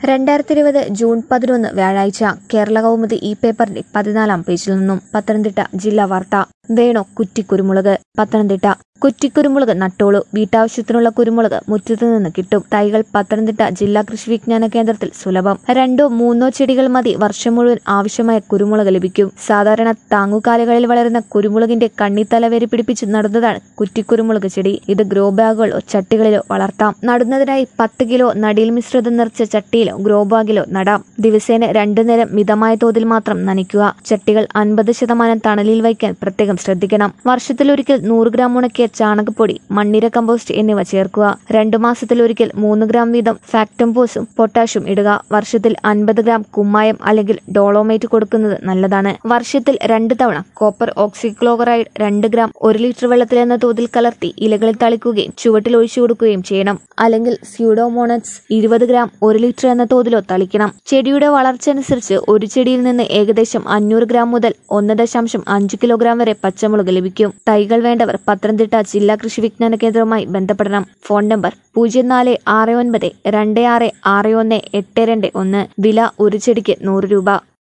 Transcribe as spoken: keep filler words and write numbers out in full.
രണ്ടായിരത്തി ഇരുപത് ജൂൺ പതിനൊന്ന് വ്യാഴാഴ്ച കേരള കൗമുദി ഈ പേപ്പറിന്റെ പതിനാലാം പേജിൽ നിന്നും പത്തനംതിട്ട ജില്ലാ വാർത്ത. വേണോ കുറ്റിക്കുരുമുളക്. പത്തനംതിട്ട കുറ്റിക്കുരുമുളക് നട്ടോളൂ. വീട്ടാവശ്യത്തിനുള്ള കുരുമുളക് മുറ്റത്തു നിന്ന് കിട്ടും. തൈകൾ പത്തനംതിട്ട ജില്ലാ കൃഷി വിജ്ഞാന കേന്ദ്രത്തിൽ സുലഭം. രണ്ടോ മൂന്നോ ചെടികൾ മതി വർഷം മുഴുവൻ ആവശ്യമായ കുരുമുളക് ലഭിക്കും. സാധാരണ താങ്ങുകാലുകളിൽ വളരുന്ന കുരുമുളകിന്റെ കണ്ണിത്തല വേര് പിടിപ്പിച്ച് നടുന്നതാണ് കുറ്റിക്കുരുമുളക് ചെടി. ഇത് ഗ്രോ ബാഗുകളോ ചട്ടികളിലോ വളർത്താം. നടുന്നതിനായി പത്ത് കിലോ നടീൽ മിശ്രിതം നിറച്ച ചട്ടിയിലോ ഗ്രോ ബാഗിലോ നടാം. ദിവസേന രണ്ടു നേരം മിതമായ തോതിൽ മാത്രം നനയ്ക്കുക. ചട്ടികൾ അൻപത് ശതമാനം തണലിൽ വയ്ക്കാൻ പ്രത്യേകം ശ്രദ്ധിക്കണം. വർഷത്തിലൊരിക്കൽ നൂറ് ഗ്രാം ഉണക്കിയ ചാണകപ്പൊടി, മണ്ണിര കമ്പോസ്റ്റ് എന്നിവ ചേർക്കുക. രണ്ടു മാസത്തിലൊരിക്കൽ മൂന്ന് ഗ്രാം വീതം ഫാക്ടംഫോസും പൊട്ടാഷ്യം ഇടുക. വർഷത്തിൽ അൻപത് ഗ്രാം കുമ്മായം അല്ലെങ്കിൽ ഡോളോമൈറ്റ് കൊടുക്കുന്നത് നല്ലതാണ്. വർഷത്തിൽ രണ്ട് തവണ കോപ്പർ ഓക്സിക്ലോറൈഡ് രണ്ട് ഗ്രാം ഒരു ലിറ്റർ വെള്ളത്തിൽ എന്ന തോതിൽ കലർത്തി ഇലകളിൽ തളിക്കുകയും ചുവട്ടിൽ ഒഴിച്ചു കൊടുക്കുകയും ചെയ്യണം. അല്ലെങ്കിൽ സ്യൂഡോമോണസ് ഇരുപത് ഗ്രാം ഒരു ലിറ്റർ എന്ന തോതിലോ തളിക്കണം. ചെടിയുടെ വളർച്ച അനുസരിച്ച് ഒരു ചെടിയിൽ നിന്ന് ഏകദേശം അഞ്ഞൂറ് ഗ്രാം മുതൽ ഒന്ന് ദശാംശം അഞ്ച് കിലോഗ്രാം വരെ പച്ചമുളക് ലഭിക്കും. തൈകൾ വേണ്ടവർ പത്തനംതിട്ട ജില്ലാ കൃഷി വിജ്ഞാന കേന്ദ്രവുമായി ബന്ധപ്പെടണം. ഫോൺ നമ്പർ പൂജ്യം നാല് ആറ് ഒൻപത് രണ്ട് ആറ് ആറ് ഒന്ന് എട്ട് രണ്ട് ഒന്ന്. വില ഒരു ചെടിക്ക് നൂറ് രൂപ.